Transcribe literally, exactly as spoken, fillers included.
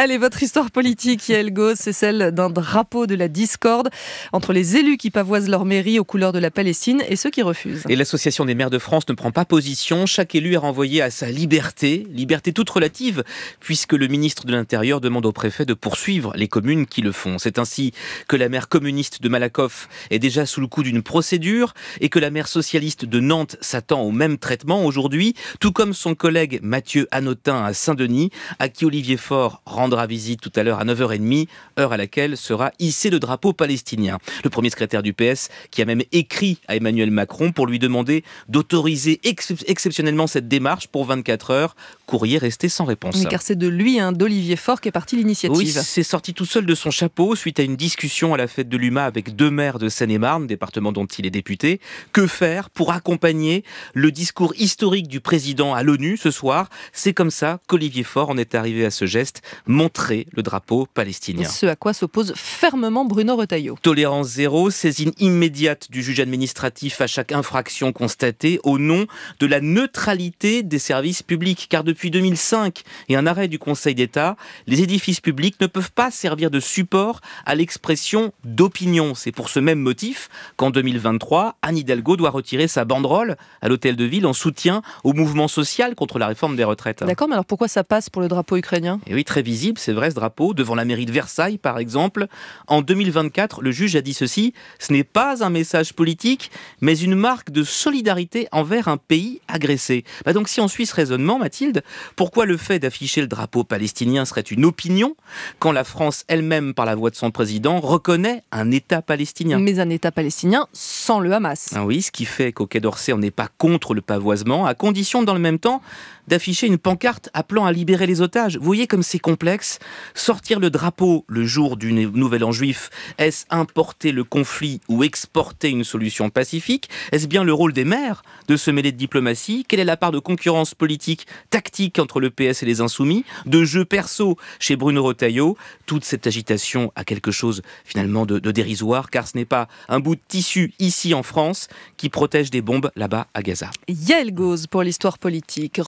Allez, votre histoire politique, Yael Gauze, c'est celle d'un drapeau de la discorde entre les élus qui pavoisent leur mairie aux couleurs de la Palestine et ceux qui refusent. Et l'Association des maires de France ne prend pas position. Chaque élu est renvoyé à sa liberté, liberté toute relative, puisque le ministre de l'Intérieur demande au préfet de poursuivre les communes qui le font. C'est ainsi que la maire communiste de Malakoff est déjà sous le coup d'une procédure et que la maire socialiste de Nantes s'attend au même traitement aujourd'hui, tout comme son collègue Mathieu Hanotin à Saint-Denis, à qui Olivier Faure rendra visite tout à l'heure à neuf heures trente, heure à laquelle sera hissé le drapeau palestinien. Le premier secrétaire du P S qui a même écrit à Emmanuel Macron pour lui demander d'autoriser ex- exceptionnellement cette démarche pour vingt-quatre heures. Courrier resté sans réponse. Oui, car c'est de lui, hein, d'Olivier Faure, qu'est partie l'initiative. Oui, c'est sorti tout seul de son chapeau suite à une discussion à la fête de l'U M A avec deux maires de Seine-et-Marne, département dont il est député. Que faire pour accompagner le discours historique du président à l'ONU ce soir? C'est comme ça qu'Olivier Faure en est arrivé à ce geste, montrer le drapeau palestinien. Ce à quoi s'oppose fermement Bruno Retailleau. Tolérance zéro, saisine immédiate du juge administratif à chaque infraction constatée au nom de la neutralité des services publics. Car depuis deux mille cinq et un arrêt du Conseil d'État, les édifices publics ne peuvent pas servir de support à l'expression d'opinion. C'est pour ce même motif qu'en deux mille vingt-trois, Anne Hidalgo doit retirer sa banderole à l'hôtel de ville en soutien au mouvement social contre la réforme des retraites. D'accord, mais alors pourquoi ça passe pour le drapeau ukrainien ? Et oui, très visible, c'est vrai, ce drapeau, devant la mairie de Versailles, par exemple. En deux mille vingt-quatre, le juge a dit ceci: ce n'est pas un message politique, mais une marque de solidarité envers un pays agressé. Bah donc, si on suit ce raisonnement, Mathilde, pourquoi le fait d'afficher le drapeau palestinien serait une opinion quand la France elle-même, par la voix de son président, reconnaît un État palestinien ? Mais un État palestinien sans le Hamas. Ah oui, ce qui fait qu'au Quai d'Orsay, on n'est pas contre le pavoisement, à condition, dans le même temps, d'afficher une pancarte appelant à libérer les otages. Vous voyez comme c'est complexe. Sortir le drapeau le jour du Nouvel An juif, est-ce importer le conflit ou exporter une solution pacifique ? Est-ce bien le rôle des maires de se mêler de diplomatie ? Quelle est la part de concurrence politique, tactique entre le P S et les Insoumis ? De jeu perso chez Bruno Retailleau ? Toute cette agitation a quelque chose finalement de, de dérisoire, car ce n'est pas un bout de tissu ici en France qui protège des bombes là-bas à Gaza. Yael Gauze pour l'histoire politique.